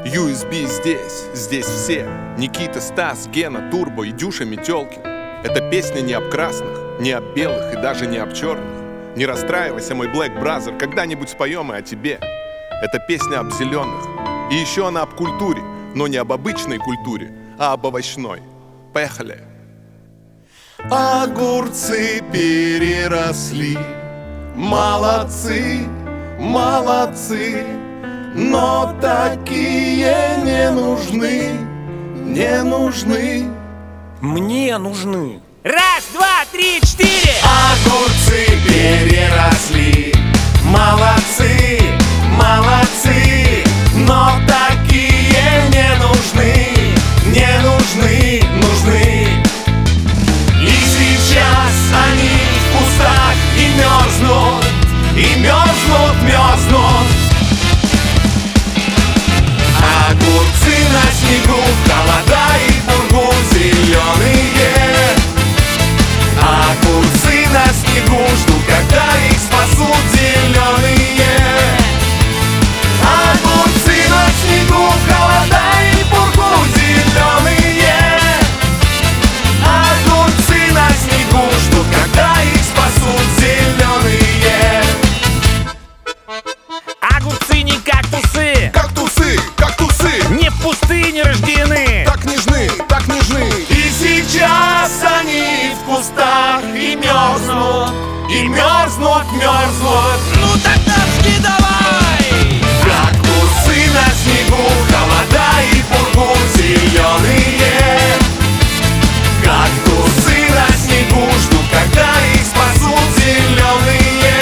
USB здесь все. Никита, Стас, Гена, Турбо и Дюша Метелкин. Это песня не об красных, не об белых и даже не об черных. Не расстраивайся, мой Black Brother, когда-нибудь споем и о тебе. Это песня об зеленых. И еще она об культуре, но не об обычной культуре, а об овощной. Поехали. Огурцы переросли, молодцы, молодцы, но такие не нужны, не нужны. Мне нужны. Раз, два, три, четыре. Огурцы переросли, молодцы, молодцы, но такие не нужны, не нужны, нужны. И сейчас они в кустах и мерзнут, и мерзнут, мерзнут. Огурцы на снегу, холода и пургу зеленые. Огурцы на снегу ждут, когда их спасут зеленые. Огурцы на снегу, холода и пургу зеленые. Огурцы на снегу ждут, когда их спасут зеленые. Огурцы не кактусы, Кактусы, кактусы, не в пустыне рождены. так нежны, так нежны. И сейчас они в кустах и мерзнут, и мерзнут, мерзнут. Ну тогда жги давай. Кактусы на снегу, холода и пургу зеленые. Кактусы на снегу ждут, когда их спасут зеленые.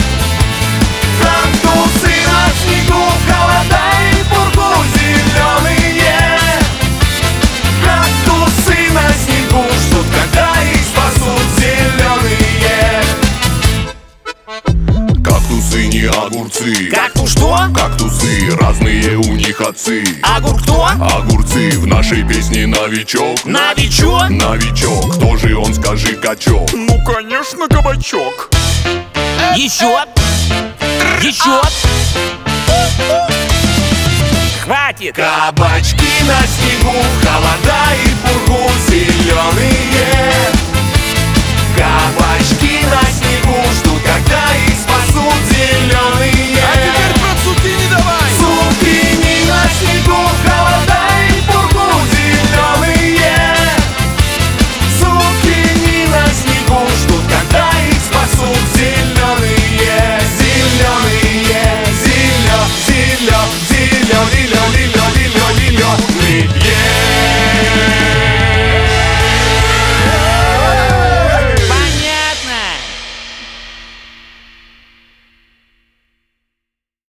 Кактусы на снегу, холода и пургу зеленые. Кактусы на снегу ждут, когда их спасут зеленые. Кактусы не огурцы. Кактус что? Кактусы, разные у них отцы. Огур кто? Огурцы в нашей песне новичок. Новичок? Новичок, кто же он, скажи, качок? Ну конечно кабачок. Еще. Еще. Хватит. Кабачки на снегу, холода и пургу зеленые. Кабачки